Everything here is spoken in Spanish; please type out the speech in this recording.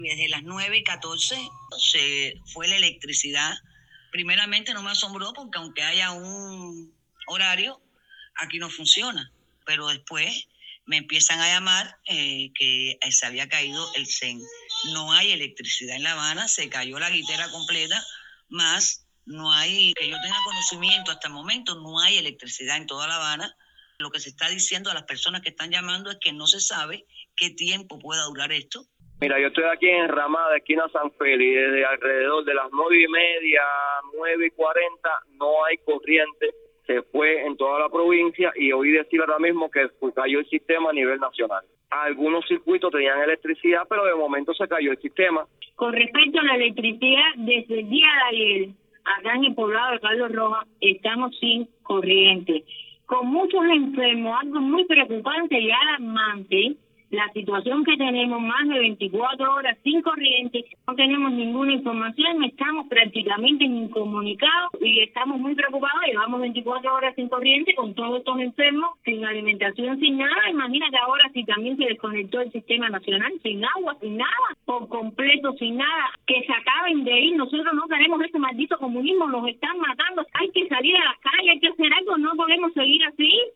Desde las 9:14 se fue la electricidad. Primeramente no me asombró porque aunque haya un horario, aquí no funciona. Pero después me empiezan a llamar que se había caído el CEN. No hay electricidad en La Habana, se cayó la guitera completa, más no hay, que yo tenga conocimiento hasta el momento, no hay electricidad en toda La Habana. Lo que se está diciendo a las personas que están llamando es que no se sabe qué tiempo pueda durar esto. Mira, yo estoy aquí en Ramada, esquina San Félix, desde alrededor de las 9:30, 9:40, no hay corriente, se fue en toda la provincia y oí decir ahora mismo que cayó el sistema a nivel nacional. Algunos circuitos tenían electricidad, pero de momento se cayó el sistema. Con respecto a la electricidad, desde el día de ayer, acá en el poblado de Carlos Rojas, estamos sin corriente, con muchos enfermos, algo muy preocupante y alarmante. La situación que tenemos, más de 24 horas sin corriente, no tenemos ninguna información, estamos prácticamente incomunicados y estamos muy preocupados. Llevamos 24 horas sin corriente con todos estos enfermos, sin alimentación, sin nada. Imagínate ahora si también se desconectó el sistema nacional, sin agua, sin nada, por completo, sin nada, que se acaben de ir. Nosotros no queremos este maldito comunismo, nos están matando. Hay que salir a las calles, hay que hacer algo, no podemos seguir así.